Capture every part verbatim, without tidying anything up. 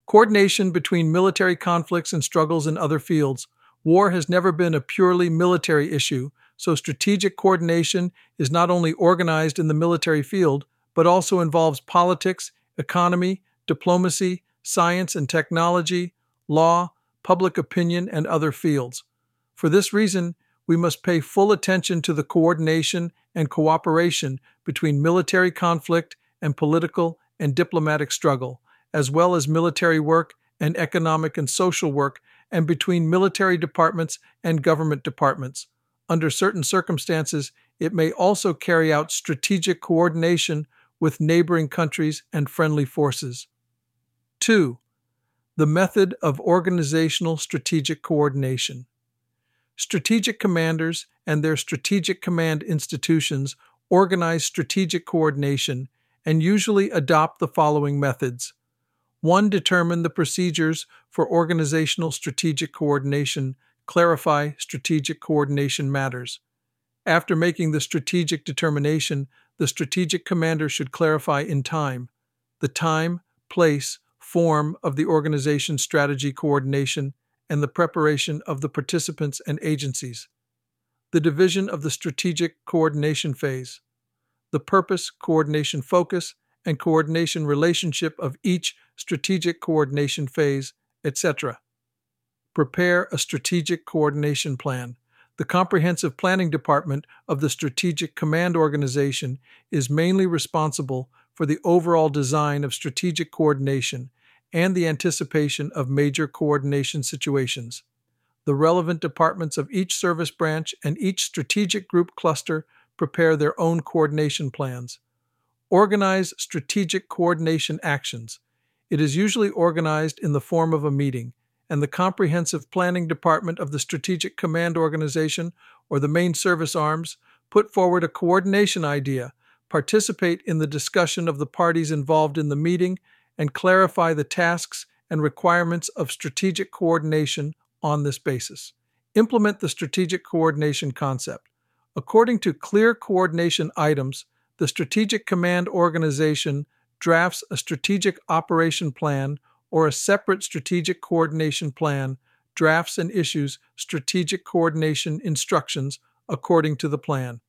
Coordination between military conflicts and struggles in other fields. War has never been a purely military issue, so strategic coordination is not only organized in the military field, but also involves politics, economy, diplomacy, science and technology, law, public opinion, and other fields. For this reason, we must pay full attention to the coordination and cooperation between military conflict and political and diplomatic struggle, as well as military work and economic and social work, and between military departments and government departments. Under certain circumstances, it may also carry out strategic coordination with neighboring countries and friendly forces. two. The method of organizational strategic coordination. Strategic commanders and their strategic command institutions organize strategic coordination and usually adopt the following methods. one. Determine the procedures for organizational strategic coordination, clarify strategic coordination matters. After making the strategic determination, the strategic commander should clarify in time the time, place, form of the organization's strategy coordination, and the preparation of the participants and agencies. The division of the strategic coordination phase. The purpose, coordination focus, and coordination relationship of each strategic coordination phase, et cetera. Prepare a strategic coordination plan. The comprehensive planning department of the Strategic Command Organization is mainly responsible for the overall design of strategic coordination and the anticipation of major coordination situations. The relevant departments of each service branch and each strategic group cluster prepare their own coordination plans. Organize strategic coordination actions. It is usually organized in the form of a meeting, and the comprehensive planning department of the Strategic Command Organization, or the main service arms, put forward a coordination idea, participate in the discussion of the parties involved in the meeting, and clarify the tasks and requirements of strategic coordination on this basis. Implement the strategic coordination concept. According to clear coordination items, the Strategic Command Organization drafts a strategic operation plan or a separate strategic coordination plan, drafts and issues strategic coordination instructions according to the plan.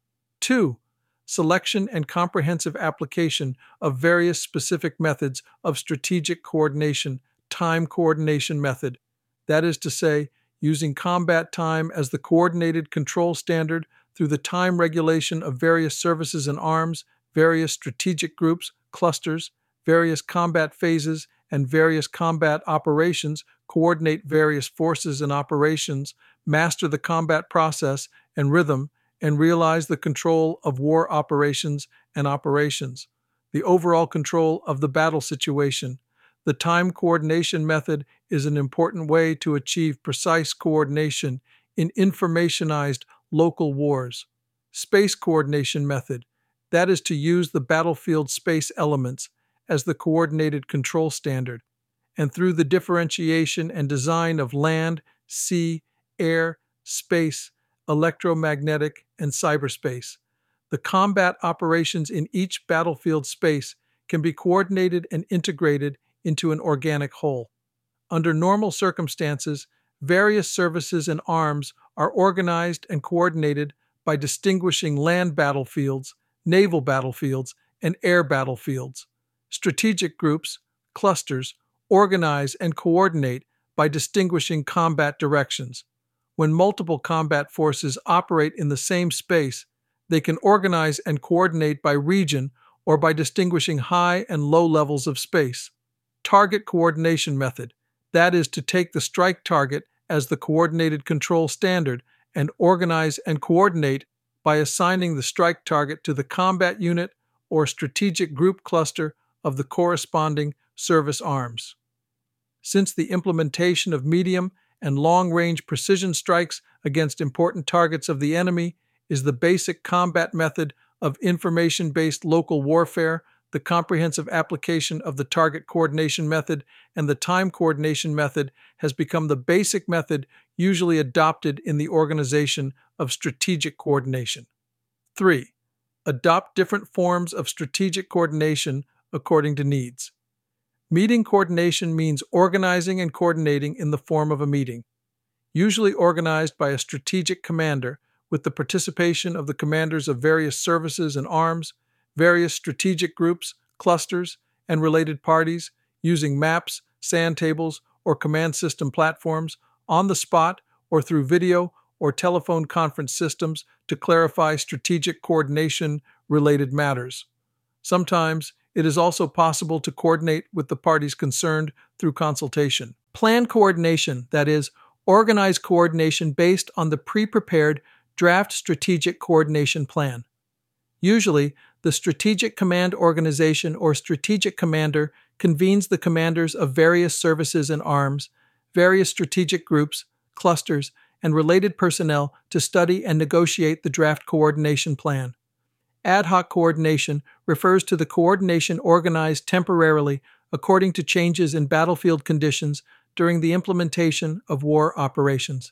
two. Selection and comprehensive application of various specific methods of strategic coordination, time coordination method, that is to say, using combat time as the coordinated control standard through the time regulation of various services and arms, various strategic groups, clusters, various combat phases, and various combat operations, coordinate various forces and operations, master the combat process and rhythm, and realize the control of war operations and operations, the overall control of the battle situation. The time coordination method is an important way to achieve precise coordination in informationized local wars. Space coordination method, that is to use the battlefield space elements as the coordinated control standard, and through the differentiation and design of land, sea, air, space, electromagnetic, and cyberspace. The combat operations in each battlefield space can be coordinated and integrated into an organic whole. Under normal circumstances, various services and arms are organized and coordinated by distinguishing land battlefields, naval battlefields, and air battlefields. Strategic groups, clusters, organize and coordinate by distinguishing combat directions. When multiple combat forces operate in the same space, they can organize and coordinate by region or by distinguishing high and low levels of space. Target coordination method, that is to take the strike target as the coordinated control standard and organize and coordinate by assigning the strike target to the combat unit or strategic group cluster of the corresponding service arms. Since the implementation of medium and long-range precision strikes against important targets of the enemy is the basic combat method of information-based local warfare, the comprehensive application of the target coordination method and the time coordination method has become the basic method usually adopted in the organization of strategic coordination. three. Adopt different forms of strategic coordination according to needs. Meeting coordination means organizing and coordinating in the form of a meeting, usually organized by a strategic commander with the participation of the commanders of various services and arms, various strategic groups, clusters, and related parties, using maps, sand tables, or command system platforms, on the spot or through video or telephone conference systems to clarify strategic coordination-related matters. Sometimes, it is also possible to coordinate with the parties concerned through consultation. Plan coordination, that is, organized coordination based on the pre-prepared draft strategic coordination plan. Usually, the Strategic Command Organization or Strategic Commander convenes the commanders of various services and arms, various strategic groups, clusters, and related personnel to study and negotiate the draft coordination plan. Ad hoc coordination refers to the coordination organized temporarily according to changes in battlefield conditions during the implementation of war operations.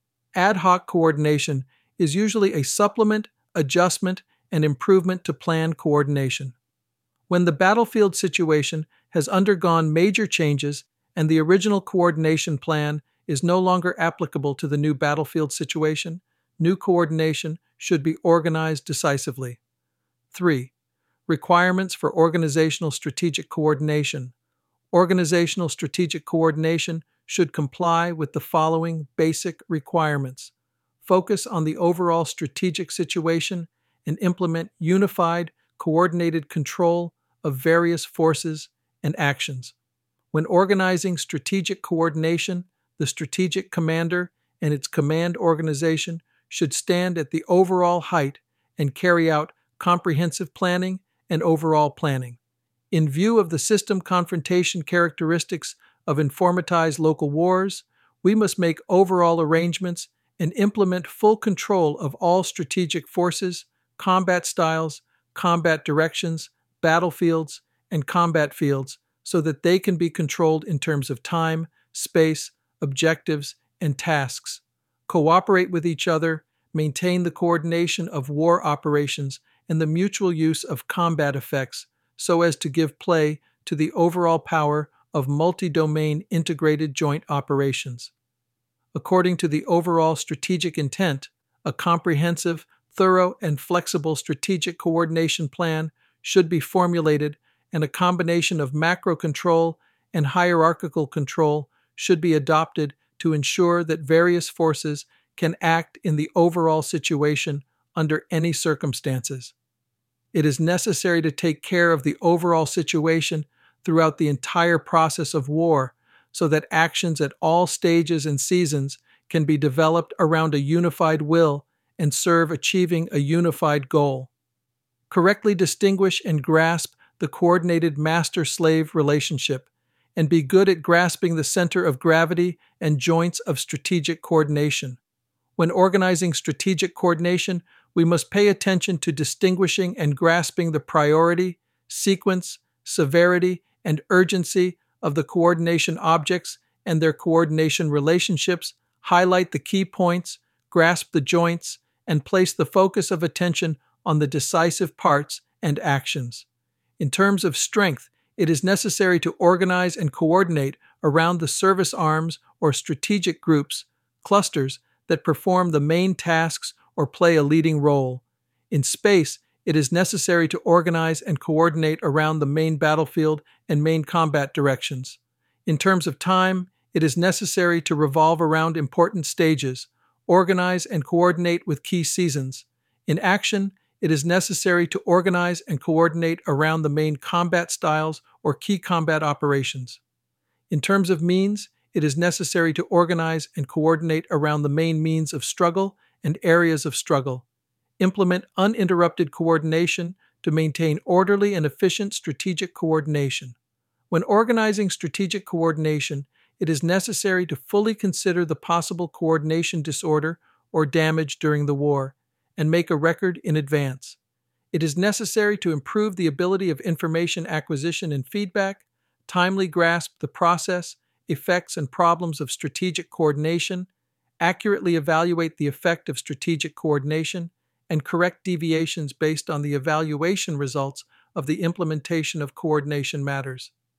Ad hoc coordination is usually a supplement, adjustment, and improvement to plan coordination. When the battlefield situation has undergone major changes and the original coordination plan is no longer applicable to the new battlefield situation, new coordination should be organized decisively. three. Requirements for organizational strategic coordination. Organizational strategic coordination should comply with the following basic requirements. Focus on the overall strategic situation and implement unified, coordinated control of various forces and actions. When organizing strategic coordination, the strategic commander and its command organization should stand at the overall height and carry out comprehensive planning and overall planning. In view of the system confrontation characteristics of informatized local wars, we must make overall arrangements and implement full control of all strategic forces, combat styles, combat directions, battlefields, and combat fields so that they can be controlled in terms of time, space, objectives, and tasks. Cooperate with each other, maintain the coordination of war operations and the mutual use of combat effects so as to give play to the overall power of multi-domain integrated joint operations. According to the overall strategic intent, a comprehensive, thorough, and flexible strategic coordination plan should be formulated, and a combination of macro control and hierarchical control should be adopted to ensure that various forces can act in the overall situation under any circumstances. It is necessary to take care of the overall situation throughout the entire process of war so that actions at all stages and seasons can be developed around a unified will and serve achieving a unified goal. Correctly distinguish and grasp the coordinated master-slave relationship, and be good at grasping the center of gravity and joints of strategic coordination. When organizing strategic coordination, we must pay attention to distinguishing and grasping the priority, sequence, severity, and urgency of the coordination objects and their coordination relationships, highlight the key points, grasp the joints, and place the focus of attention on the decisive parts and actions. In terms of strength, it is necessary to organize and coordinate around the service arms or strategic groups, clusters that perform the main tasks or play a leading role. In space, it is necessary to organize and coordinate around the main battlefield and main combat directions. In terms of time, it is necessary to revolve around important stages, organize and coordinate with key seasons. In action, it is necessary to organize and coordinate around the main combat styles or key combat operations. In terms of means, it is necessary to organize and coordinate around the main means of struggle and areas of struggle. Implement uninterrupted coordination to maintain orderly and efficient strategic coordination. When organizing strategic coordination, it is necessary to fully consider the possible coordination disorder or damage during the war, and make a record in advance. It is necessary to improve the ability of information acquisition and feedback, timely grasp the process, effects, and problems of strategic coordination, accurately evaluate the effect of strategic coordination, and correct deviations based on the evaluation results of the implementation of coordination matters.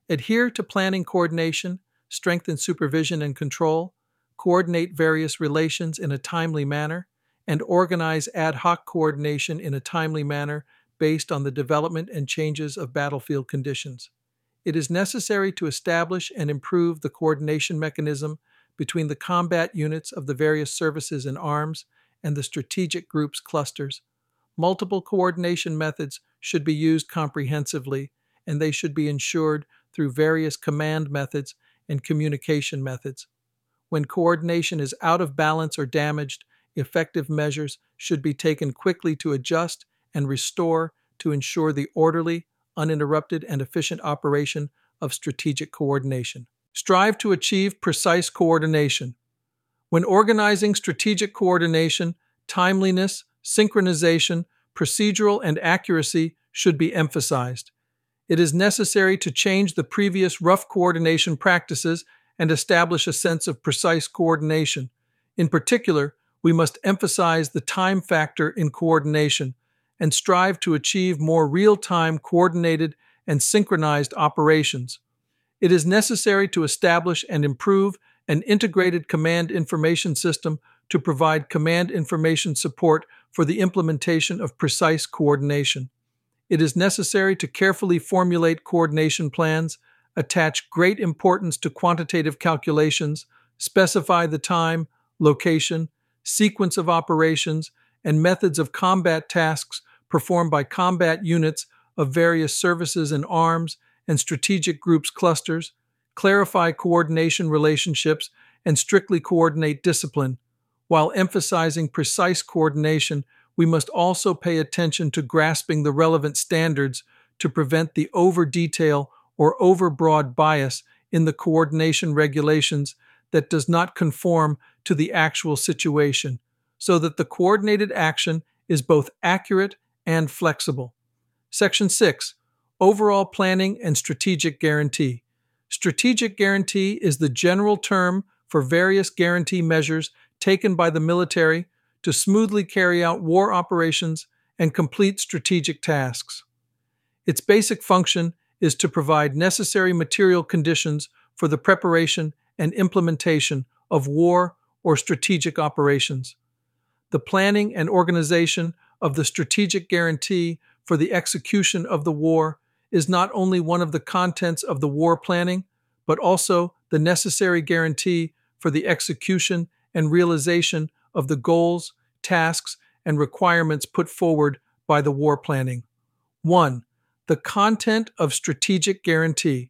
Adhere to planning coordination, strengthen supervision and control, coordinate various relations in a timely manner, and organize ad hoc coordination in a timely manner based on the development and changes of battlefield conditions. It is necessary to establish and improve the coordination mechanism between the combat units of the various services and arms and the strategic groups clusters. Multiple coordination methods should be used comprehensively, and they should be ensured through various command methods and communication methods. When coordination is out of balance or damaged, effective measures should be taken quickly to adjust and restore to ensure the orderly, uninterrupted, and efficient operation of strategic coordination. Strive to achieve precise coordination. When organizing strategic coordination, timeliness, synchronization, procedural, and accuracy should be emphasized. It is necessary to change the previous rough coordination practices and establish a sense of precise coordination. In particular, we must emphasize the time factor in coordination and strive to achieve more real-time coordinated and synchronized operations. It is necessary to establish and improve an integrated command information system to provide command information support for the implementation of precise coordination. It is necessary to carefully formulate coordination plans, attach great importance to quantitative calculations, specify the time, location, sequence of operations, and methods of combat tasks performed by combat units of various services and arms and strategic groups clusters, clarify coordination relationships, and strictly coordinate discipline. While emphasizing precise coordination, we must also pay attention to grasping the relevant standards to prevent the over-detail or over-broad bias in the coordination regulations that does not conform to the actual situation, so that the coordinated action is both accurate and flexible. Section six. Overall Planning and Strategic Guarantee. Strategic guarantee is the general term for various guarantee measures taken by the military to smoothly carry out war operations and complete strategic tasks. Its basic function is to provide necessary material conditions for the preparation and implementation of war or strategic operations. The planning and organization of the strategic guarantee for the execution of the war is not only one of the contents of the war planning, but also the necessary guarantee for the execution and realization of the goals, tasks, and requirements put forward by the war planning. one. The content of strategic guarantee.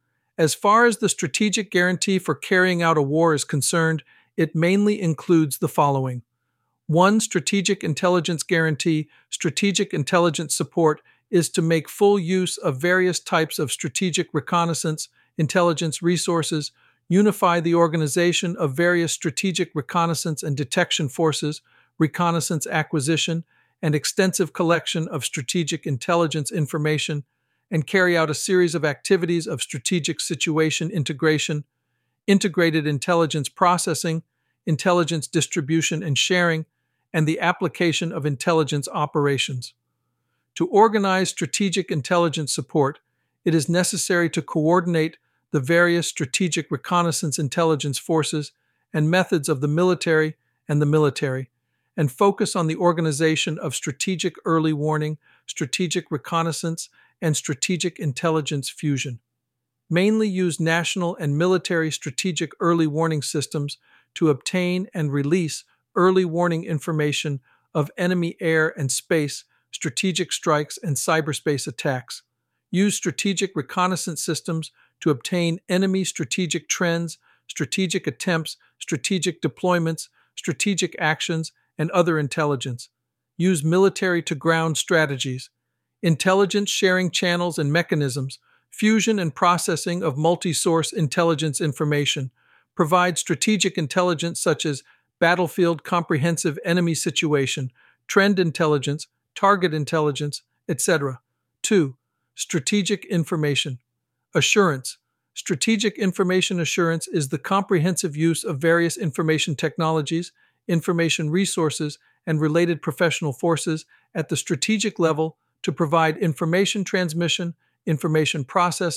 As far as the strategic guarantee for carrying out a war is concerned, it mainly includes the following. one. Strategic intelligence guarantee. Strategic intelligence support is to make full use of various types of strategic reconnaissance, intelligence resources, unify the organization of various strategic reconnaissance and detection forces, reconnaissance acquisition, and extensive collection of strategic intelligence information, and carry out a series of activities of strategic situation integration, integrated intelligence processing, intelligence distribution and sharing, and the application of intelligence operations. To organize strategic intelligence support, it is necessary to coordinate the various strategic reconnaissance intelligence forces and methods of the military and the military, and focus on the organization of strategic early warning, strategic reconnaissance, and strategic intelligence fusion. Mainly use national and military strategic early warning systems to obtain and release early warning information of enemy air and space, strategic strikes, and cyberspace attacks. Use strategic reconnaissance systems to obtain enemy strategic trends, strategic attempts, strategic deployments, strategic actions, and other intelligence. Use military-to-ground strategies, intelligence sharing channels and mechanisms, fusion and processing of multi-source intelligence information. Provide strategic intelligence such as battlefield comprehensive enemy situation, trend intelligence, target intelligence, et cetera. two. Strategic information. Assurance. Strategic information assurance is the comprehensive use of various information technologies, information resources, and related professional forces at the strategic level to provide information transmission, information processing,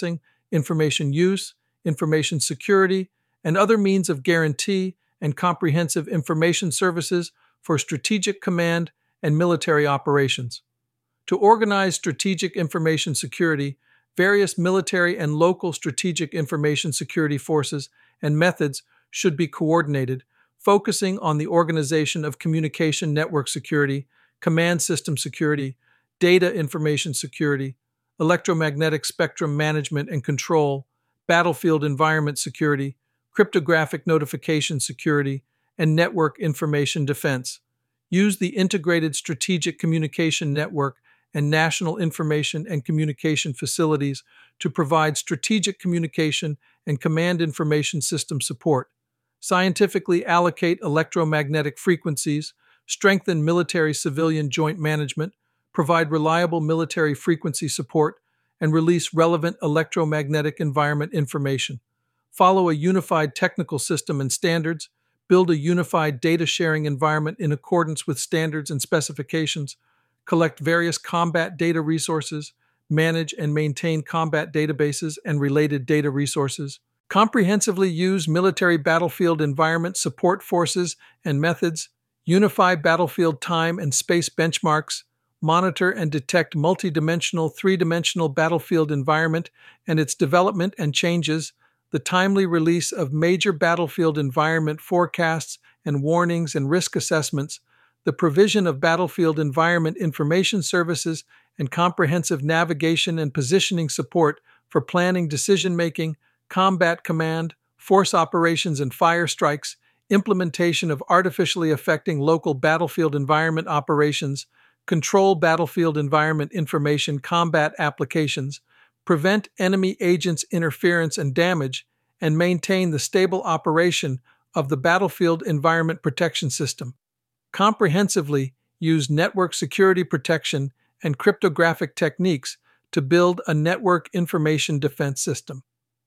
information use, information security, and other means of guarantee and comprehensive information services for strategic command and military operations. To organize strategic information security, various military and local strategic information security forces and methods should be coordinated, focusing on the organization of communication network security, command system security, data information security, electromagnetic spectrum management and control, battlefield environment security, cryptographic notification security, and network information defense. Use the Integrated Strategic Communication Network and National Information and Communication Facilities to provide strategic communication and command information system support. Scientifically allocate electromagnetic frequencies, strengthen military-civilian joint management, provide reliable military frequency support, and release relevant electromagnetic environment information. Follow a unified technical system and standards, build a unified data sharing environment in accordance with standards and specifications, collect various combat data resources, manage and maintain combat databases and related data resources, comprehensively use military battlefield environment support forces and methods, unify battlefield time and space benchmarks, monitor and detect multidimensional three-dimensional battlefield environment and its development and changes, the timely release of major battlefield environment forecasts and warnings and risk assessments, the provision of battlefield environment information services and comprehensive navigation and positioning support for planning decision-making, combat command, force operations and fire strikes, implementation of artificially affecting local battlefield environment operations, control battlefield environment information combat applications, prevent enemy agents' interference and damage, and maintain the stable operation of the battlefield environment protection system. Comprehensively use network security protection and cryptographic techniques to build a network information defense system.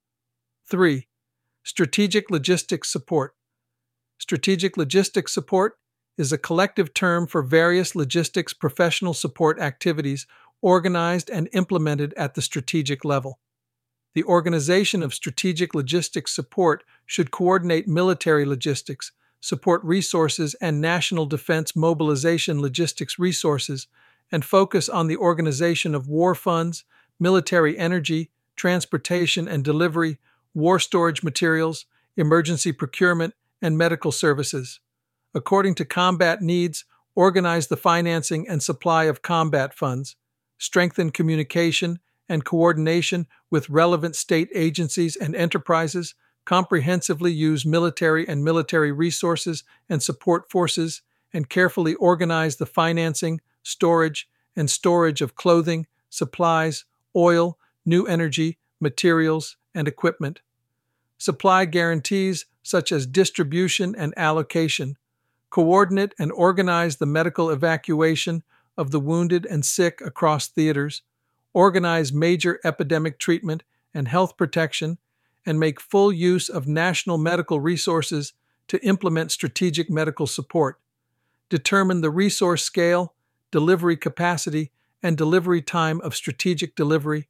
three. Strategic logistics support. Strategic logistics support is a collective term for various logistics professional support activities organized and implemented at the strategic level. The organization of strategic logistics support should coordinate military logistics, support resources and national defense mobilization logistics resources, and focus on the organization of war funds, military energy, transportation and delivery, war storage materials, emergency procurement, and medical services. According to combat needs, organize the financing and supply of combat funds, strengthen communication and coordination with relevant state agencies and enterprises, comprehensively use military and military resources and support forces, and carefully organize the financing, storage, and storage of clothing, supplies, oil, new energy, materials, and equipment. Supply guarantees such as distribution and allocation, coordinate and organize the medical evacuation of the wounded and sick across theaters, organize major epidemic treatment and health protection, and make full use of national medical resources to implement strategic medical support. Determine the resource scale, delivery capacity, and delivery time of strategic delivery.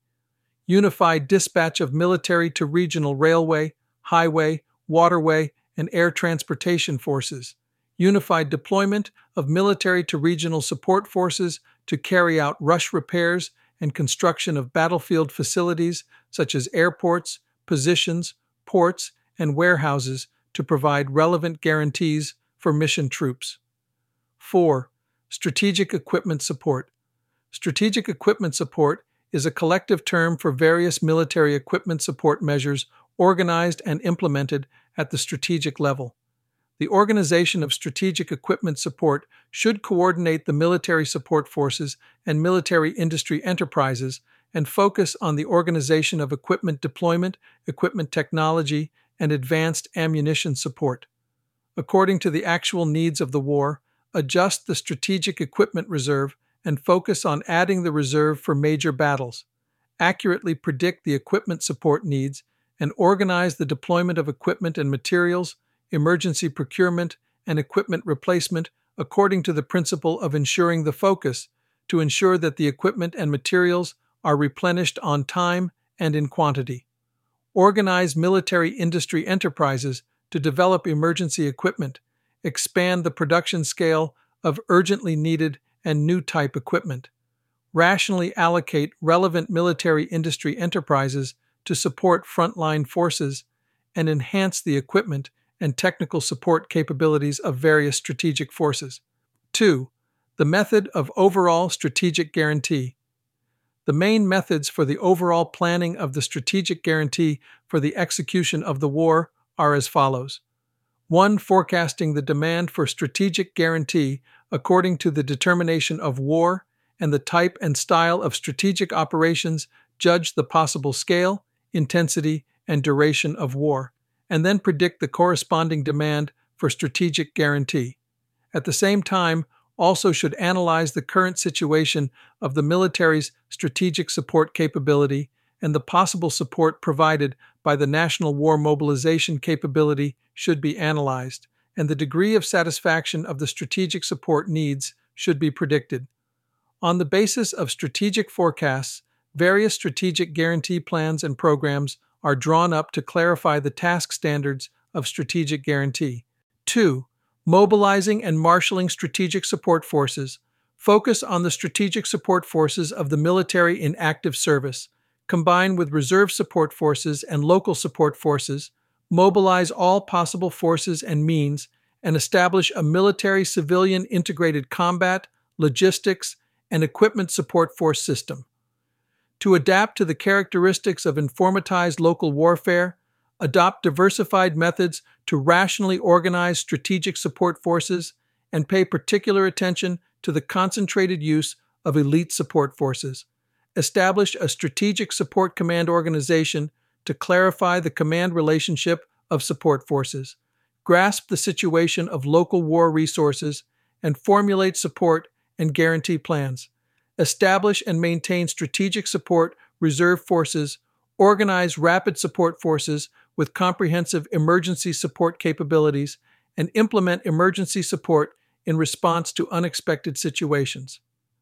Unify dispatch of military to regional railway, highway, waterway, and air transportation forces. Unified deployment of military to regional support forces to carry out rush repairs and construction of battlefield facilities such as airports, positions, ports, and warehouses to provide relevant guarantees for mission troops. four. Strategic equipment support. Strategic equipment support is a collective term for various military equipment support measures organized and implemented at the strategic level. The organization of strategic equipment support should coordinate the military support forces and military industry enterprises and focus on the organization of equipment deployment, equipment technology, and advanced ammunition support. According to the actual needs of the war, adjust the strategic equipment reserve and focus on adding the reserve for major battles. Accurately predict the equipment support needs and organize the deployment of equipment and materials, emergency procurement, and equipment replacement according to the principle of ensuring the focus to ensure that the equipment and materials are replenished on time and in quantity. Organize military industry enterprises to develop emergency equipment, expand the production scale of urgently needed and new type equipment. Rationally allocate relevant military industry enterprises to support frontline forces and enhance the equipment and technical support capabilities of various strategic forces. two. The method of overall strategic guarantee. The main methods for the overall planning of the strategic guarantee for the execution of the war are as follows. one. Forecasting the demand for strategic guarantee according to the determination of war and the type and style of strategic operations, judge the possible scale, intensity, and duration of war, and then predict the corresponding demand for strategic guarantee. At the same time, also should analyze the current situation of the military's strategic support capability and the possible support provided by the national war mobilization capability should be analyzed, and the degree of satisfaction of the strategic support needs should be predicted. On the basis of strategic forecasts, various strategic guarantee plans and programs are drawn up to clarify the task standards of strategic guarantee. two. Mobilizing and marshaling strategic support forces. Focus on the strategic support forces of the military in active service. Combine with reserve support forces and local support forces. Mobilize all possible forces and means, and establish a military-civilian integrated combat, logistics, and equipment support force system. To adapt to the characteristics of informatized local warfare, adopt diversified methods to rationally organize strategic support forces, and pay particular attention to the concentrated use of elite support forces. Establish a strategic support command organization to clarify the command relationship of support forces. Grasp the situation of local war resources and formulate support and guarantee plans. Establish and maintain strategic support reserve forces. Organize rapid support forces with comprehensive emergency support capabilities, and implement emergency support in response to unexpected situations.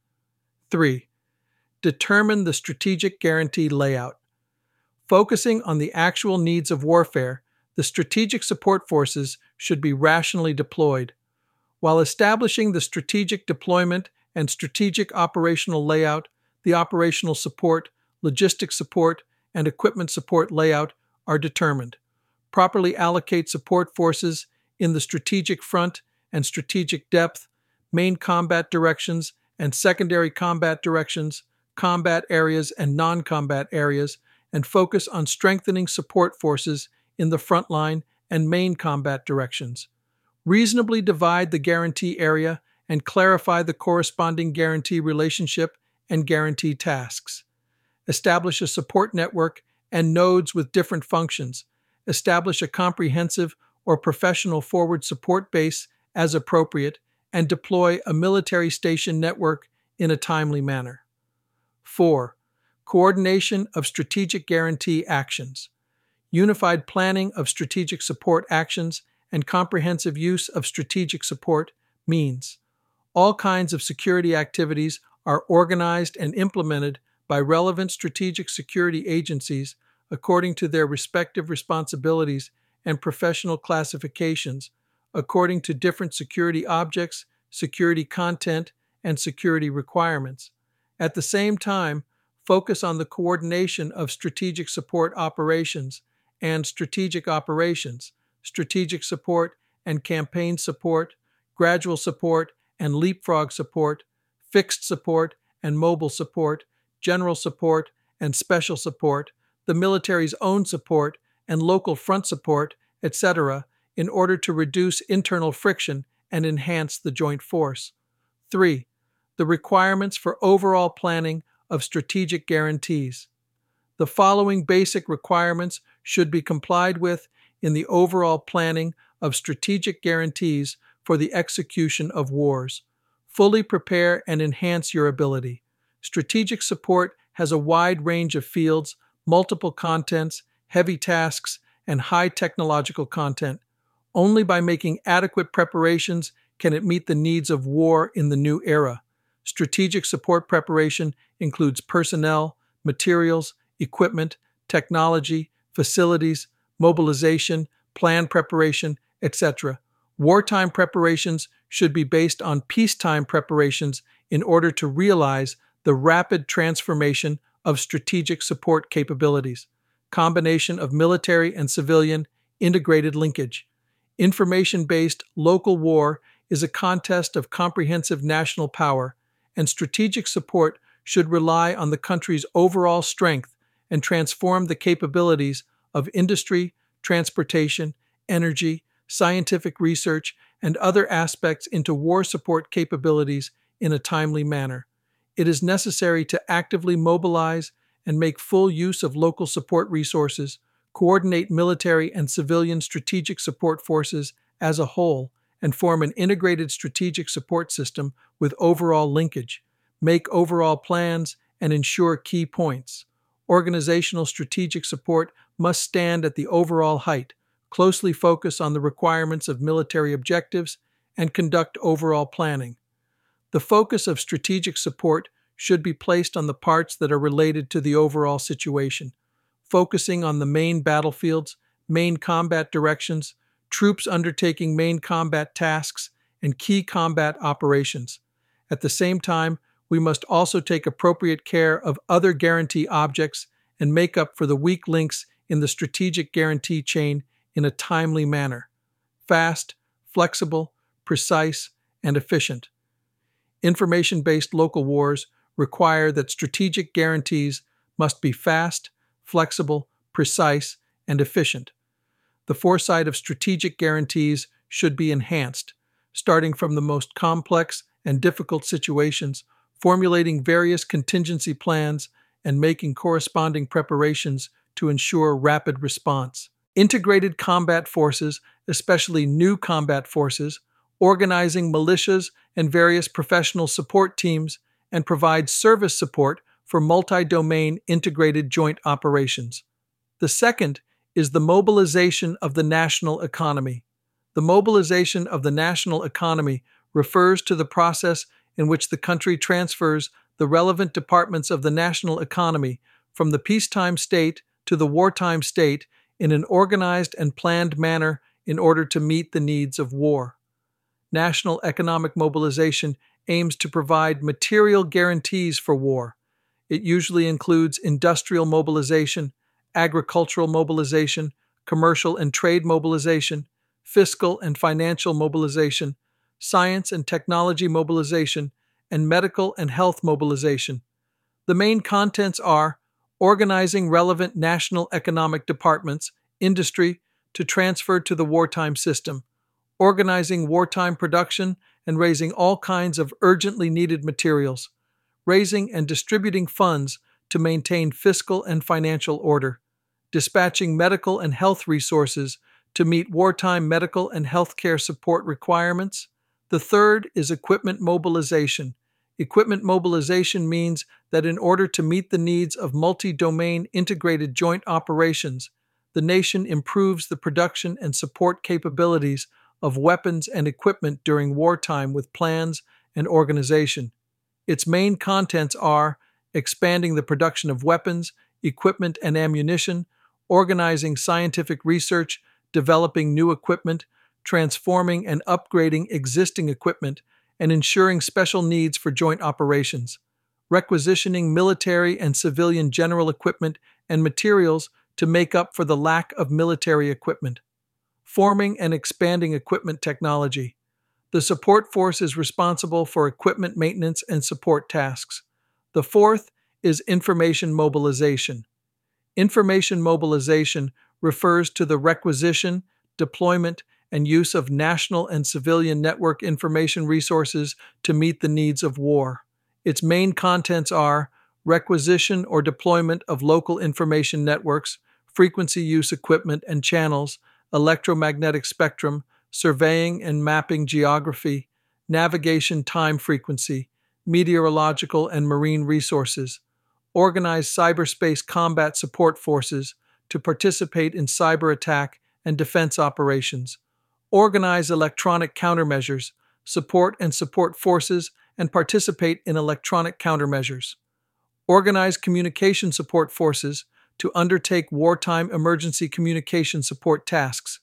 three. Determine the strategic guarantee layout. Focusing on the actual needs of warfare, the strategic support forces should be rationally deployed. While establishing the strategic deployment and strategic operational layout, the operational support, logistics support, and equipment support layout are determined. Properly allocate support forces in the strategic front and strategic depth, main combat directions and secondary combat directions, combat areas and non-combat areas, and focus on strengthening support forces in the front line and main combat directions. Reasonably divide the guarantee area and clarify the corresponding guarantee relationship and guarantee tasks. Establish a support network and nodes with different functions. Establish a comprehensive or professional forward support base as appropriate, and deploy a military station network in a timely manner. four. Coordination of strategic guarantee actions. Unified planning of strategic support actions and comprehensive use of strategic support means. All kinds of security activities are organized and implemented by relevant strategic security agencies according to their respective responsibilities and professional classifications, according to different security objects, security content, and security requirements. At the same time, focus on the coordination of strategic support operations and strategic operations, strategic support and campaign support, gradual support and leapfrog support, fixed support and mobile support, general support and special support, the military's own support and local front support, et cetera, in order to reduce internal friction and enhance the joint force. three. The requirements for overall planning of strategic guarantees. The following basic requirements should be complied with in the overall planning of strategic guarantees for the execution of wars. Fully prepare and enhance your ability. Strategic support has a wide range of fields, multiple contents, heavy tasks, and high technological content. Only by making adequate preparations can it meet the needs of war in the new era. Strategic support preparation includes personnel, materials, equipment, technology, facilities, mobilization, plan preparation, et cetera. Wartime preparations should be based on peacetime preparations in order to realize the rapid transformation of strategic support capabilities. Combination of military and civilian integrated linkage. Information-based local war is a contest of comprehensive national power, and strategic support should rely on the country's overall strength and transform the capabilities of industry, transportation, energy, scientific research, and other aspects into war support capabilities in a timely manner. It is necessary to actively mobilize and make full use of local support resources, coordinate military and civilian strategic support forces as a whole, and form an integrated strategic support system with overall linkage, make overall plans, and ensure key points. Organizational strategic support must stand at the overall height, closely focus on the requirements of military objectives, and conduct overall planning. The focus of strategic support should be placed on the parts that are related to the overall situation, focusing on the main battlefields, main combat directions, troops undertaking main combat tasks, and key combat operations. At the same time, we must also take appropriate care of other guarantee objects and make up for the weak links in the strategic guarantee chain in a timely manner. Fast, flexible, precise, and efficient. Information-based local wars require that strategic guarantees must be fast, flexible, precise, and efficient. The foresight of strategic guarantees should be enhanced, starting from the most complex and difficult situations, formulating various contingency plans, and making corresponding preparations to ensure rapid response. Integrated combat forces, especially new combat forces, organizing militias and various professional support teams, and provide service support for multi-domain integrated joint operations. The second is the mobilization of the national economy. The mobilization of the national economy refers to the process in which the country transfers the relevant departments of the national economy from the peacetime state to the wartime state in an organized and planned manner in order to meet the needs of war. National economic mobilization aims to provide material guarantees for war. It usually includes industrial mobilization, agricultural mobilization, commercial and trade mobilization, fiscal and financial mobilization, science and technology mobilization, and medical and health mobilization. The main contents are organizing relevant national economic departments, industry, to transfer to the wartime system, organizing wartime production and raising all kinds of urgently needed materials, raising and distributing funds to maintain fiscal and financial order, dispatching medical and health resources to meet wartime medical and healthcare support requirements. The third is equipment mobilization. Equipment mobilization means that in order to meet the needs of multi-domain integrated joint operations, the nation improves the production and support capabilities of weapons and equipment during wartime with plans and organization. Its main contents are expanding the production of weapons, equipment, and ammunition, organizing scientific research, developing new equipment, transforming and upgrading existing equipment, and ensuring special needs for joint operations, requisitioning military and civilian general equipment and materials to make up for the lack of military equipment, forming and expanding equipment technology. The support force is responsible for equipment maintenance and support tasks. The fourth is information mobilization. Information mobilization refers to the requisition, deployment, and use of national and civilian network information resources to meet the needs of war. Its main contents are requisition or deployment of local information networks, frequency use equipment and channels, electromagnetic spectrum, surveying and mapping geography, navigation time frequency, meteorological and marine resources, organize cyberspace combat support forces to participate in cyber attack and defense operations, organize electronic countermeasures, support and support forces, and participate in electronic countermeasures, organize communication support forces to undertake wartime emergency communication support tasks.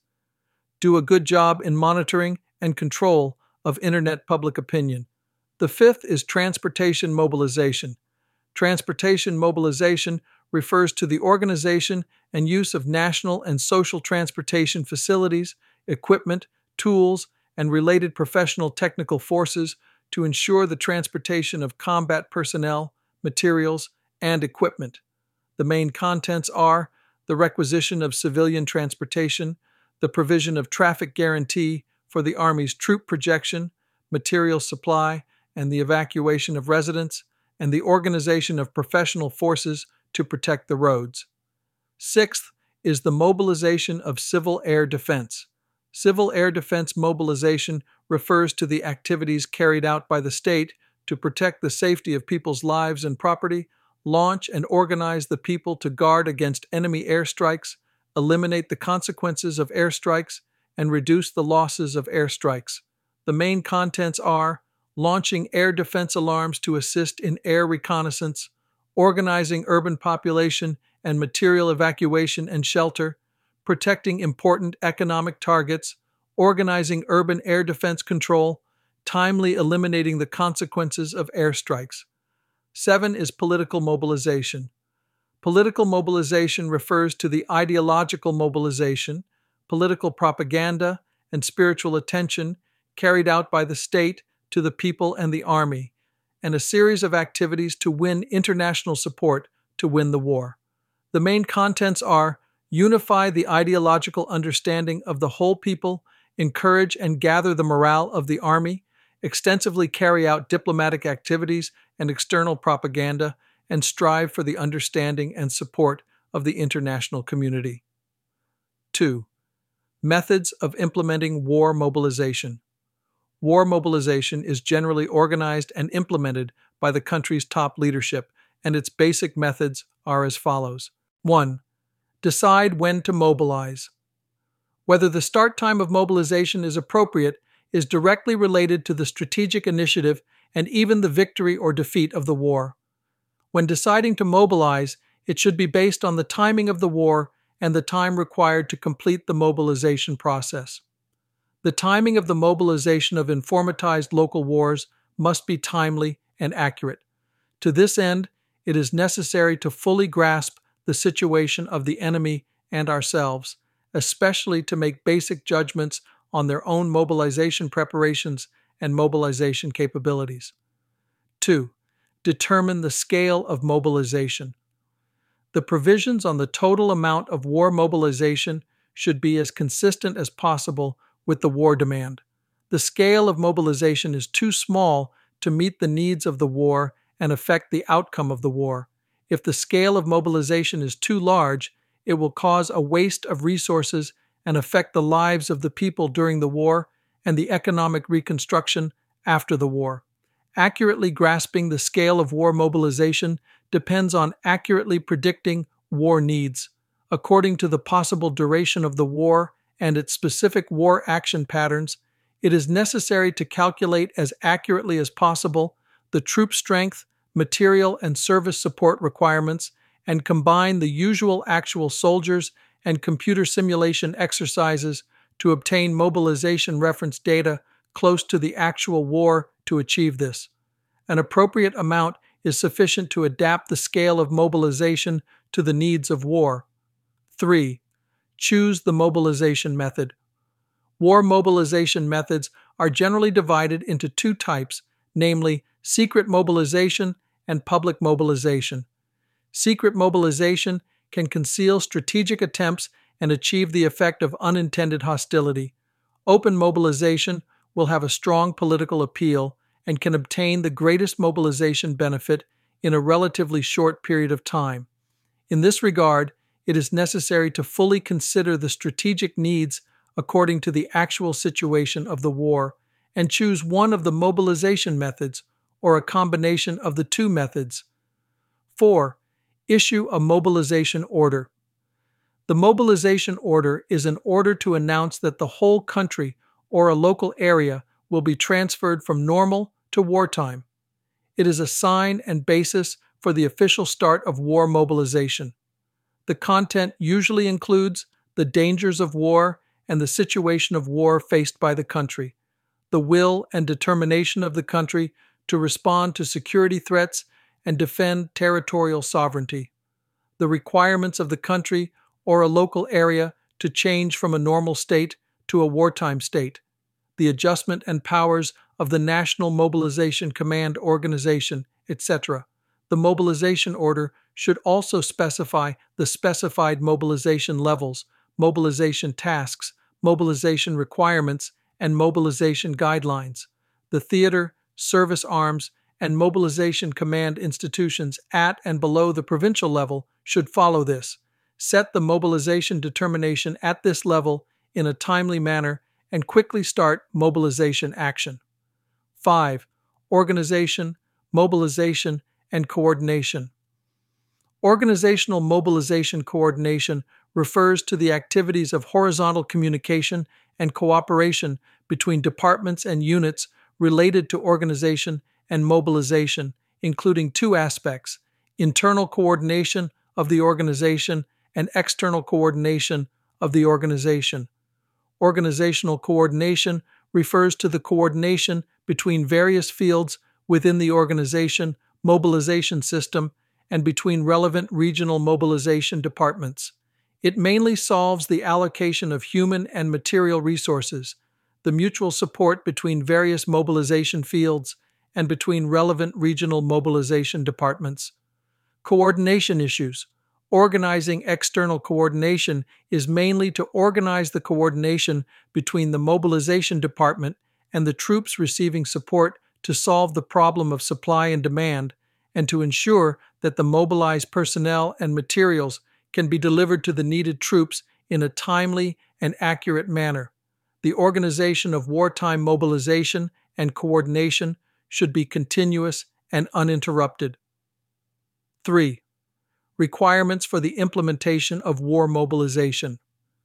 Do a good job in monitoring and control of Internet public opinion. The fifth is transportation mobilization. Transportation mobilization refers to the organization and use of national and social transportation facilities, equipment, tools, and related professional technical forces to ensure the transportation of combat personnel, materials, and equipment. The main contents are the requisition of civilian transportation, the provision of traffic guarantee for the Army's troop projection, material supply, and the evacuation of residents, and the organization of professional forces to protect the roads. Sixth is the mobilization of civil air defense. Civil air defense mobilization refers to the activities carried out by the state to protect the safety of people's lives and property, launch and organize the people to guard against enemy airstrikes, eliminate the consequences of airstrikes, and reduce the losses of airstrikes. The main contents are launching air defense alarms to assist in air reconnaissance, organizing urban population and material evacuation and shelter, protecting important economic targets, organizing urban air defense control, timely eliminating the consequences of airstrikes. Seven is political mobilization. Political mobilization refers to the ideological mobilization, political propaganda, and spiritual attention carried out by the state to the people and the army, and a series of activities to win international support to win the war. The main contents are unify the ideological understanding of the whole people, encourage and gather the morale of the army, extensively carry out diplomatic activities and external propaganda, and strive for the understanding and support of the international community. Two. Methods of implementing war mobilization. War mobilization is generally organized and implemented by the country's top leadership, and its basic methods are as follows. One. Decide when to mobilize. Whether the start time of mobilization is appropriate is directly related to the strategic initiative and even the victory or defeat of the war. When deciding to mobilize, it should be based on the timing of the war and the time required to complete the mobilization process. The timing of the mobilization of informatized local wars must be timely and accurate. To this end, it is necessary to fully grasp the situation of the enemy and ourselves, especially to make basic judgments on their own mobilization preparations and mobilization capabilities. Two. Determine the scale of mobilization. The provisions on the total amount of war mobilization should be as consistent as possible with the war demand. The scale of mobilization is too small to meet the needs of the war and affect the outcome of the war. If the scale of mobilization is too large, it will cause a waste of resources and affect the lives of the people during the war and the economic reconstruction after the war. Accurately grasping the scale of war mobilization depends on accurately predicting war needs. According to the possible duration of the war and its specific war action patterns, it is necessary to calculate as accurately as possible the troop strength, material, and service support requirements and combine the usual actual soldiers and computer simulation exercises to obtain mobilization reference data close to the actual war to achieve this. An appropriate amount is sufficient to adapt the scale of mobilization to the needs of war. Three. Choose the mobilization method. War mobilization methods are generally divided into two types, namely secret mobilization and public mobilization. Secret mobilization can conceal strategic attempts and achieve the effect of unintended hostility. Open mobilization will have a strong political appeal and can obtain the greatest mobilization benefit in a relatively short period of time. In this regard, it is necessary to fully consider the strategic needs according to the actual situation of the war and choose one of the mobilization methods or a combination of the two methods. Four. Issue a mobilization order. The mobilization order is an order to announce that the whole country or a local area will be transferred from normal to wartime. It is a sign and basis for the official start of war mobilization. The content usually includes the dangers of war and the situation of war faced by the country, the will and determination of the country to respond to security threats and defend territorial sovereignty, the requirements of the country or a local area to change from a normal state to a wartime state, the adjustment and powers of the National Mobilization Command Organization, et cetera. The mobilization order should also specify the specified mobilization levels, mobilization tasks, mobilization requirements, and mobilization guidelines. The theater, service arms, and mobilization command institutions at and below the provincial level should follow this. Set the mobilization determination at this level in a timely manner and quickly start mobilization action. five. Organization, mobilization, and coordination. Organizational mobilization coordination refers to the activities of horizontal communication and cooperation between departments and units related to organization and mobilization, including two aspects: internal coordination of the organization and external coordination of the organization. Organizational coordination refers to the coordination between various fields within the organization mobilization system and between relevant regional mobilization departments. It mainly solves the allocation of human and material resources, the mutual support between various mobilization fields, and between relevant regional mobilization departments. Coordination issues. Organizing external coordination is mainly to organize the coordination between the mobilization department and the troops receiving support to solve the problem of supply and demand, and to ensure that the mobilized personnel and materials can be delivered to the needed troops in a timely and accurate manner. The organization of wartime mobilization and coordination should be continuous and uninterrupted. three. Requirements for the implementation of war mobilization.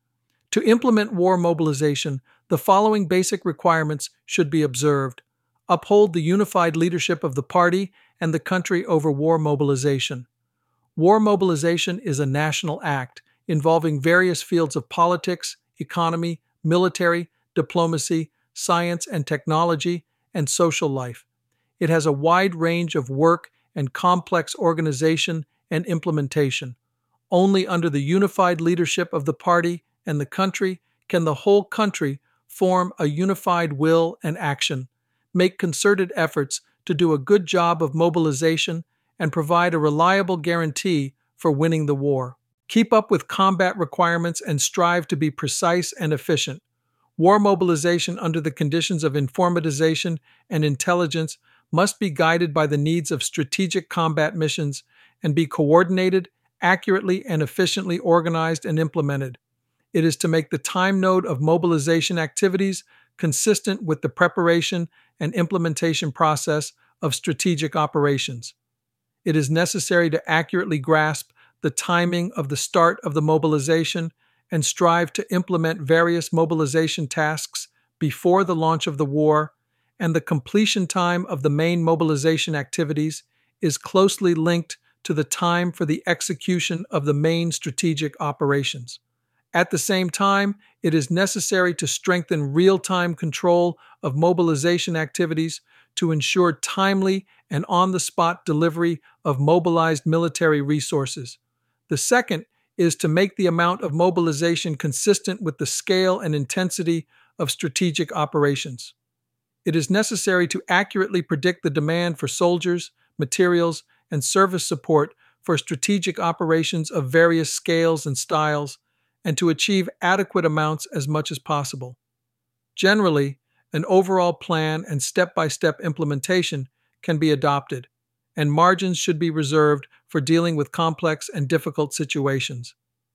To implement war mobilization, the following basic requirements should be observed. Uphold the unified leadership of the party and the country over war mobilization. War mobilization is a national act involving various fields of politics, economy, military, diplomacy, science and technology, and social life. It has a wide range of work and complex organization and implementation. Only under the unified leadership of the party and the country can the whole country form a unified will and action, make concerted efforts to do a good job of mobilization, and provide a reliable guarantee for winning the war. Keep up with combat requirements and strive to be precise and efficient. War mobilization under the conditions of informatization and intelligence must be guided by the needs of strategic combat missions and be coordinated, accurately, and efficiently organized and implemented. It is to make the time node of mobilization activities consistent with the preparation and implementation process of strategic operations. It is necessary to accurately grasp the timing of the start of the mobilization and strive to implement various mobilization tasks before the launch of the war, and the completion time of the main mobilization activities is closely linked to the time for the execution of the main strategic operations. At the same time, it is necessary to strengthen real-time control of mobilization activities to ensure timely and on-the-spot delivery of mobilized military resources. The second is to make the amount of mobilization consistent with the scale and intensity of strategic operations. It is necessary to accurately predict the demand for soldiers, materials, and service support for strategic operations of various scales and styles, and to achieve adequate amounts as much as possible. Generally, an overall plan and step-by-step implementation can be adopted, and margins should be reserved for dealing with complex and difficult situations.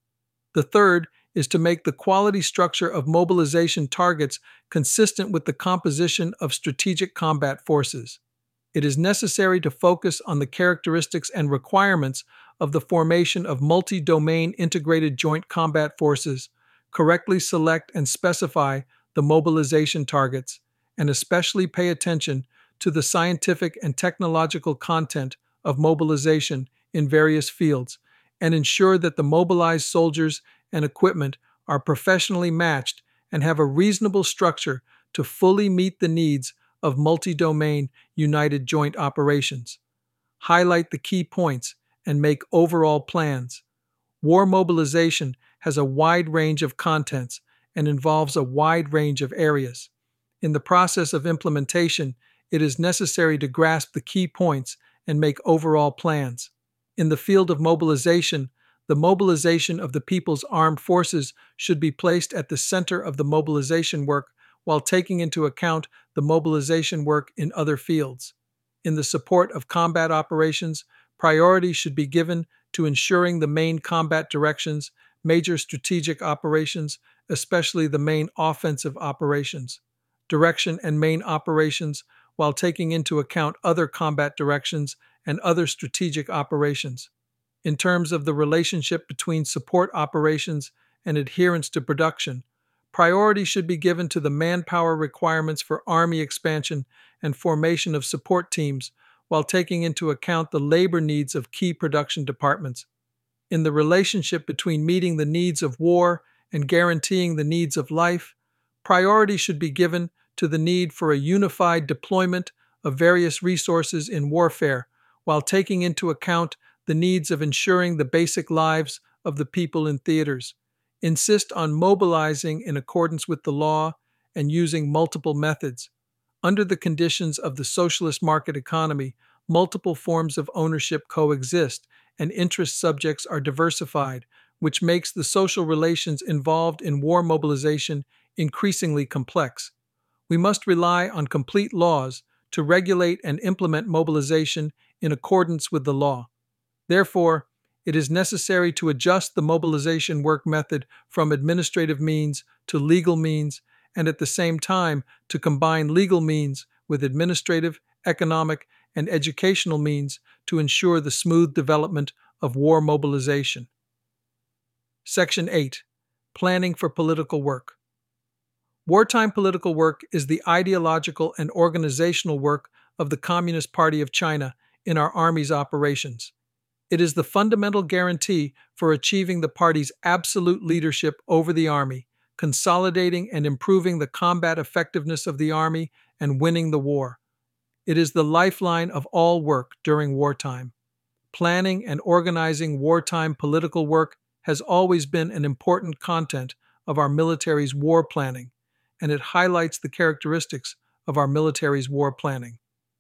The third is to make the quality structure of mobilization targets consistent with the composition of strategic combat forces. It is necessary to focus on the characteristics and requirements of the formation of multi-domain integrated joint combat forces, correctly select and specify the mobilization targets, and especially pay attention to the scientific and technological content of mobilization in various fields, and ensure that the mobilized soldiers and equipment are professionally matched and have a reasonable structure to fully meet the needs of multi-domain united joint operations. Highlight the key points and make overall plans. War mobilization has a wide range of contents and involves a wide range of areas. In the process of implementation, it is necessary to grasp the key points and make overall plans. In the field of mobilization, the mobilization of the people's armed forces should be placed at the center of the mobilization work while taking into account the mobilization work in other fields. In the support of combat operations, priority should be given to ensuring the main combat directions, major strategic operations, especially the main offensive operations, direction and main operations, while taking into account other combat directions and other strategic operations. In terms of the relationship between support operations and adherence to production, priority should be given to the manpower requirements for Army expansion and formation of support teams, while taking into account the labor needs of key production departments. In the relationship between meeting the needs of war and guaranteeing the needs of life, priority should be given to the need for a unified deployment of various resources in warfare, while taking into account the needs of ensuring the basic lives of the people in theaters. Insist on mobilizing in accordance with the law and using multiple methods. Under the conditions of the socialist market economy, multiple forms of ownership coexist and interest subjects are diversified, which makes the social relations involved in war mobilization increasingly complex. We must rely on complete laws to regulate and implement mobilization in accordance with the law. Therefore, it is necessary to adjust the mobilization work method from administrative means to legal means, and at the same time to combine legal means with administrative, economic, and educational means to ensure the smooth development of war mobilization. Section eight. Planning for political work. Wartime political work is the ideological and organizational work of the Communist Party of China in our Army's operations. It is the fundamental guarantee for achieving the party's absolute leadership over the Army, consolidating and improving the combat effectiveness of the Army, and winning the war. It is the lifeline of all work during wartime. Planning and organizing wartime political work has always been an important content of our military's war planning, and it highlights the characteristics of our military's war planning.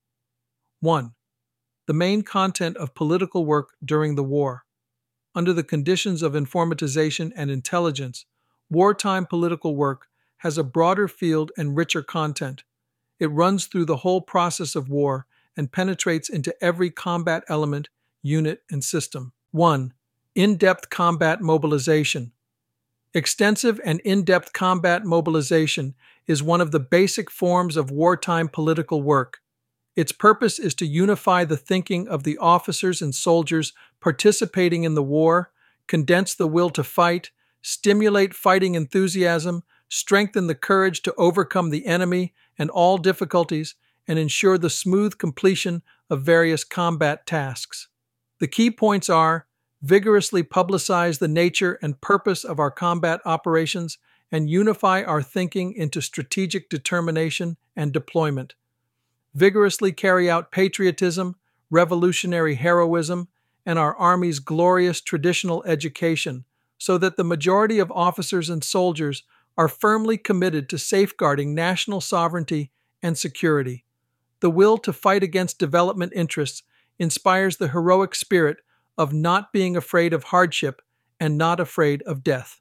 one. The main content of political work during the war. Under the conditions of informatization and intelligence, wartime political work has a broader field and richer content. It runs through the whole process of war and penetrates into every combat element, unit, and system. one. In-depth combat mobilization. Extensive and in-depth combat mobilization is one of the basic forms of wartime political work. Its purpose is to unify the thinking of the officers and soldiers participating in the war, condense the will to fight, stimulate fighting enthusiasm, strengthen the courage to overcome the enemy and all difficulties, and ensure the smooth completion of various combat tasks. The key points are: vigorously publicize the nature and purpose of our combat operations and unify our thinking into strategic determination and deployment. Vigorously carry out patriotism, revolutionary heroism, and our Army's glorious traditional education, so that the majority of officers and soldiers are firmly committed to safeguarding national sovereignty and security. The will to fight against development interests inspires the heroic spirit of not being afraid of hardship and not afraid of death.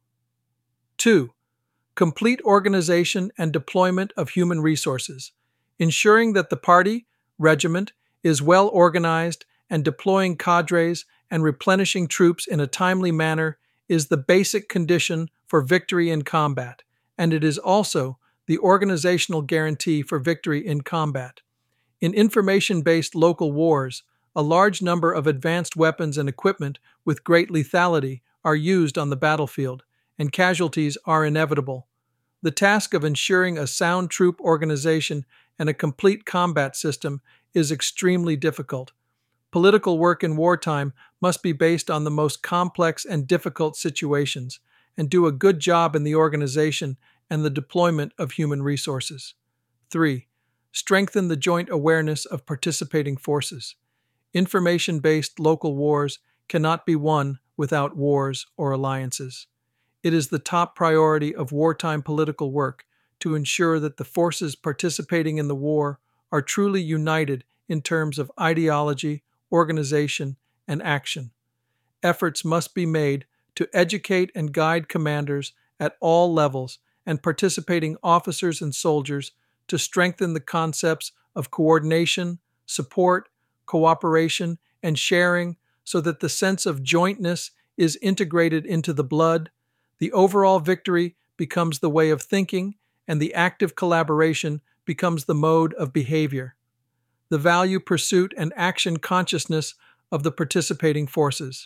two. Complete organization and deployment of human resources. Ensuring that the party, regiment, is well organized and deploying cadres and replenishing troops in a timely manner is the basic condition for victory in combat, and it is also the organizational guarantee for victory in combat. In information-based local wars, a large number of advanced weapons and equipment with great lethality are used on the battlefield, and casualties are inevitable. The task of ensuring a sound troop organization and a complete combat system is extremely difficult. Political work in wartime must be based on the most complex and difficult situations and do a good job in the organization and the deployment of human resources. three. Strengthen the joint awareness of participating forces. Information-based local wars cannot be won without wars or alliances. It is the top priority of wartime political work to ensure that the forces participating in the war are truly united in terms of ideology, organization, and action. Efforts must be made to educate and guide commanders at all levels and participating officers and soldiers to strengthen the concepts of coordination, support, cooperation, and sharing so that the sense of jointness is integrated into the blood. The overall victory becomes the way of thinking, and the active collaboration becomes the mode of behavior. The value, pursuit, and action consciousness of the participating forces.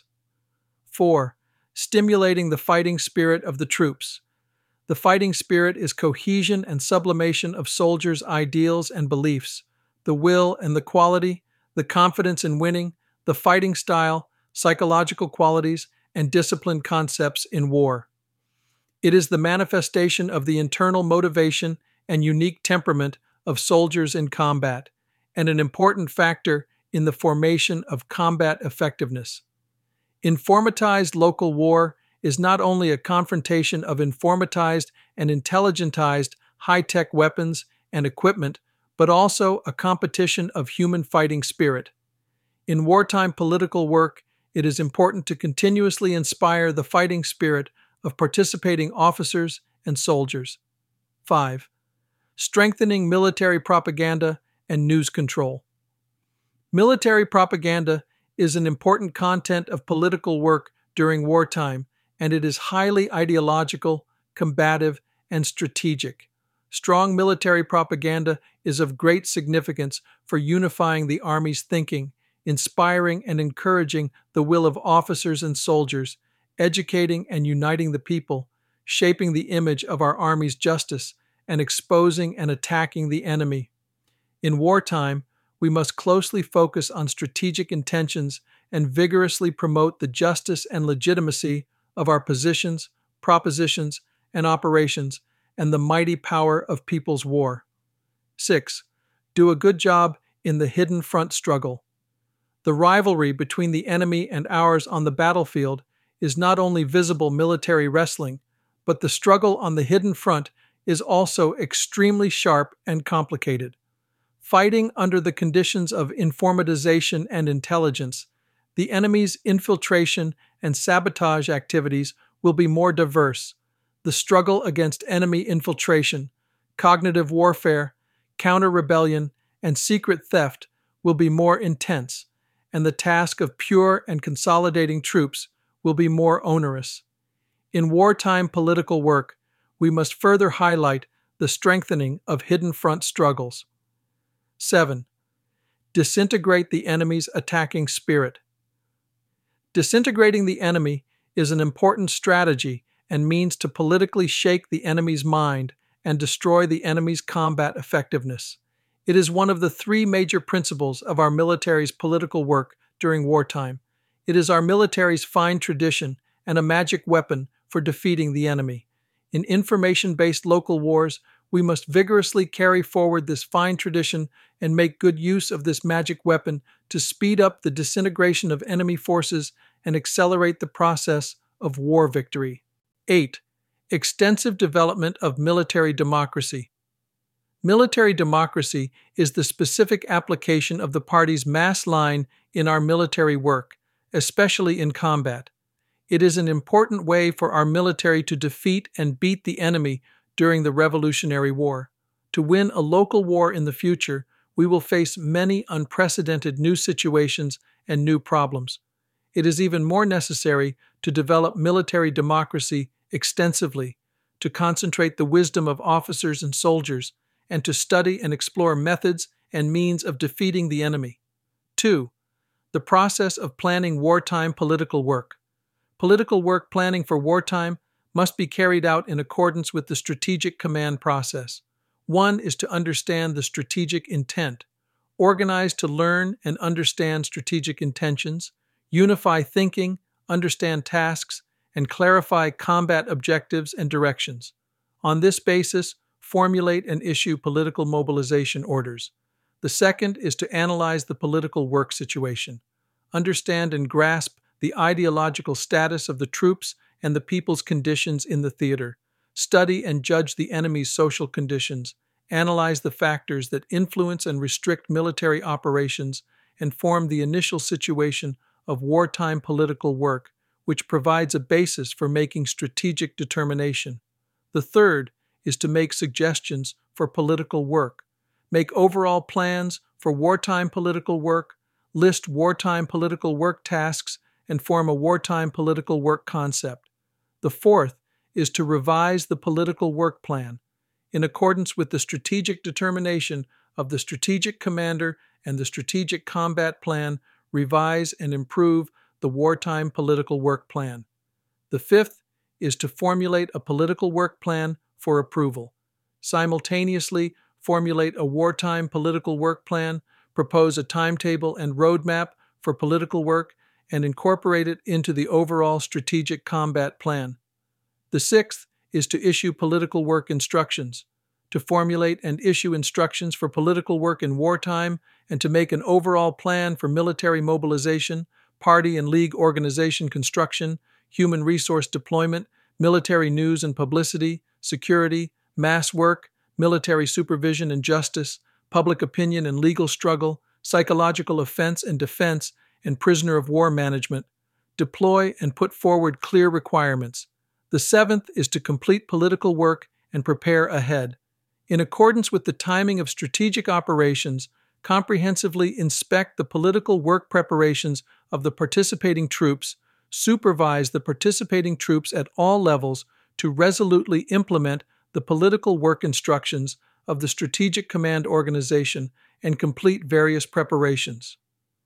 four. Stimulating the fighting spirit of the troops. The fighting spirit is cohesion and sublimation of soldiers' ideals and beliefs, the will and the quality, the confidence in winning, the fighting style, psychological qualities, and discipline concepts in war. It is the manifestation of the internal motivation and unique temperament of soldiers in combat, and an important factor in the formation of combat effectiveness. Informatized local war is not only a confrontation of informatized and intelligentized high-tech weapons and equipment, but also a competition of human fighting spirit. In wartime political work, it is important to continuously inspire the fighting spirit of participating officers and soldiers. five. Strengthening military propaganda and news control. Military propaganda is an important content of political work during wartime, and it is highly ideological, combative, and strategic. Strong military propaganda is of great significance for unifying the Army's thinking, inspiring and encouraging the will of officers and soldiers, educating and uniting the people, shaping the image of our Army's justice, and exposing and attacking the enemy. In wartime, we must closely focus on strategic intentions and vigorously promote the justice and legitimacy of our positions, propositions, and operations, and the mighty power of people's war. six. Do a good job in the hidden front struggle. The rivalry between the enemy and ours on the battlefield is not only visible military wrestling, but the struggle on the hidden front is also extremely sharp and complicated. Fighting under the conditions of informatization and intelligence, the enemy's infiltration and sabotage activities will be more diverse. The struggle against enemy infiltration, cognitive warfare, counter-rebellion, and secret theft will be more intense, and the task of pure and consolidating troops will be more onerous. In wartime political work, we must further highlight the strengthening of hidden front struggles. seven. Disintegrate the enemy's attacking spirit. Disintegrating the enemy is an important strategy and means to politically shake the enemy's mind and destroy the enemy's combat effectiveness. It is one of the three major principles of our military's political work during wartime. It is our military's fine tradition and a magic weapon for defeating the enemy. In information-based local wars, we must vigorously carry forward this fine tradition and make good use of this magic weapon to speed up the disintegration of enemy forces and accelerate the process of war victory. eight. Extensive development of military democracy. Military democracy is the specific application of the party's mass line in our military work, especially in combat. It is an important way for our military to defeat and beat the enemy during the Revolutionary War. To win a local war in the future, we will face many unprecedented new situations and new problems. It is even more necessary to develop military democracy extensively, to concentrate the wisdom of officers and soldiers, and to study and explore methods and means of defeating the enemy. two. The process of planning wartime political work. Political work planning for wartime must be carried out in accordance with the strategic command process. One is to understand the strategic intent, organize to learn and understand strategic intentions, unify thinking, understand tasks, and clarify combat objectives and directions. On this basis, formulate and issue political mobilization orders. The second is to analyze the political work situation. Understand and grasp the ideological status of the troops and the people's conditions in the theater. Study and judge the enemy's social conditions. Analyze the factors that influence and restrict military operations and form the initial situation of wartime political work, which provides a basis for making strategic determination. The third is to make suggestions for political work. Make overall plans for wartime political work, list wartime political work tasks, and form a wartime political work concept. The fourth is to revise the political work plan in accordance with the strategic determination of the strategic commander and the strategic combat plan. Revise and improve the wartime political work plan. The fifth is to formulate a political work plan for approval. Simultaneously, formulate a wartime political work plan, propose a timetable and roadmap for political work, and incorporate it into the overall strategic combat plan. The sixth is to issue political work instructions, to formulate and issue instructions for political work in wartime, and to make an overall plan for military mobilization, party and league organization construction, human resource deployment, military news and publicity, security, mass work, military supervision and justice, public opinion and legal struggle, psychological offense and defense, and prisoner of war management. Deploy and put forward clear requirements. The seventh is to complete political work and prepare ahead. In accordance with the timing of strategic operations, comprehensively inspect the political work preparations of the participating troops, supervise the participating troops at all levels to resolutely implement the political work instructions of the Strategic Command Organization, and complete various preparations.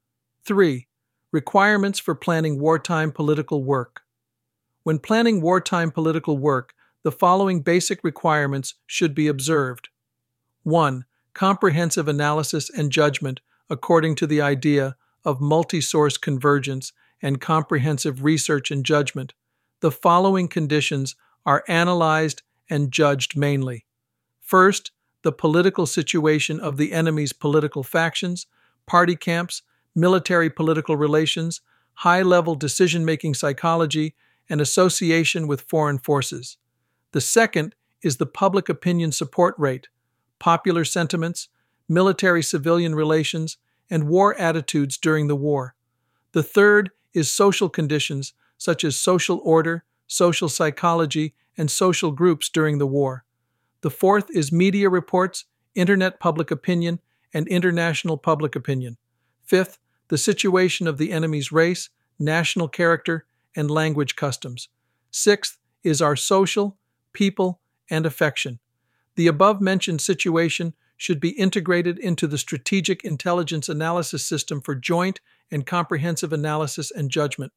three. Requirements for planning wartime political work. When planning wartime political work, the following basic requirements should be observed. one. Comprehensive analysis and judgment according to the idea of multi-source convergence and comprehensive research and judgment. The following conditions are analyzed and judged mainly. First, the political situation of the enemy's political factions, party camps, military political relations, high-level decision-making psychology, and association with foreign forces. The second is the public opinion support rate, popular sentiments, military-civilian relations, and war attitudes during the war. The third is social conditions such as social order, social psychology, and social groups during the war. The fourth is media reports, internet public opinion, and international public opinion. Fifth, the situation of the enemy's race, national character, and language customs. Sixth is our social, people, and affection. The above-mentioned situation should be integrated into the Strategic Intelligence Analysis System for joint and comprehensive analysis and judgment.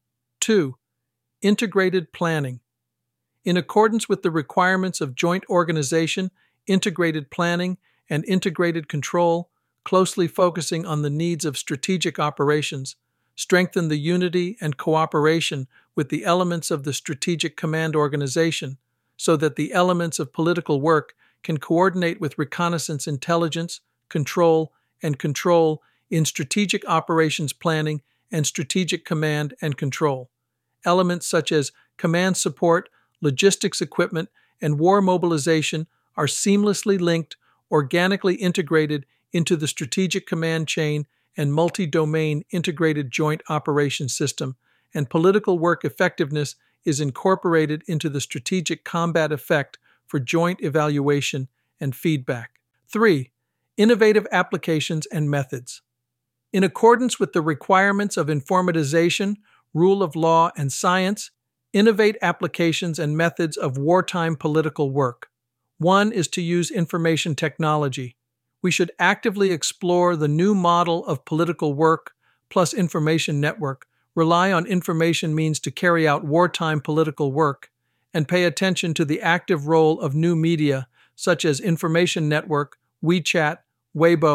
two. Integrated planning. In accordance with the requirements of joint organization, integrated planning, and integrated control, closely focusing on the needs of strategic operations, strengthen the unity and cooperation with the elements of the Strategic Command Organization, so that the elements of political work can coordinate with reconnaissance intelligence, control, and control in strategic operations planning and strategic command and control. Elements such as command support, logistics equipment, and war mobilization are seamlessly linked, organically integrated into the strategic command chain and multi-domain integrated joint operations system, and political work effectiveness is incorporated into the strategic combat effect for joint evaluation and feedback. three. Innovative applications and methods. In accordance with the requirements of informatization, rule of law, and science, innovate applications and methods of wartime political work. One is to use information technology. We should actively explore the new model of political work plus information network, rely on information means to carry out wartime political work, and pay attention to the active role of new media such as information network, WeChat, Weibo,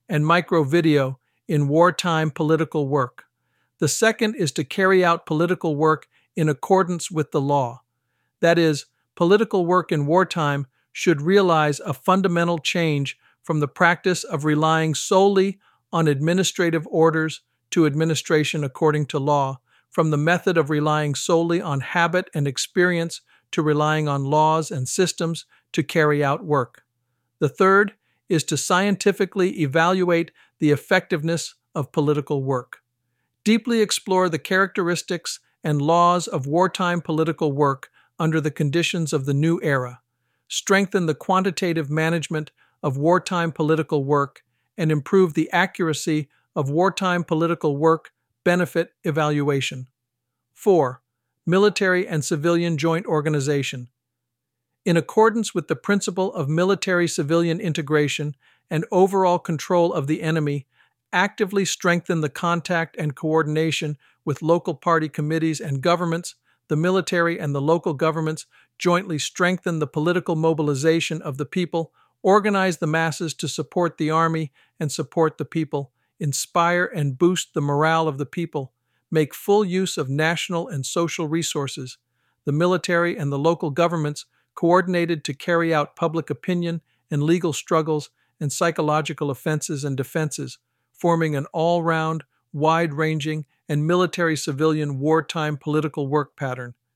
and micro-video in wartime political work. The second is to carry out political work in accordance with the law. That is, political work in wartime should realize a fundamental change from the practice of relying solely on administrative orders to administration according to law, from the method of relying solely on habit and experience to relying on laws and systems to carry out work. The third is to scientifically evaluate the effectiveness of political work. Deeply explore the characteristics and laws of wartime political work under the conditions of the new era. Strengthen the quantitative management of wartime political work and improve the accuracy of wartime political work benefit evaluation. four. Military and civilian joint organization. In accordance with the principle of military-civilian integration and overall control of the enemy, actively strengthen the contact and coordination with local party committees and governments. The military and the local governments jointly strengthen the political mobilization of the people, organize the masses to support the army and support the people, inspire and boost the morale of the people, make full use of national and social resources. The military and the local governments coordinated to carry out public opinion and legal struggles and psychological offenses and defenses, forming an all-round, wide-ranging, and military-civilian wartime political work pattern.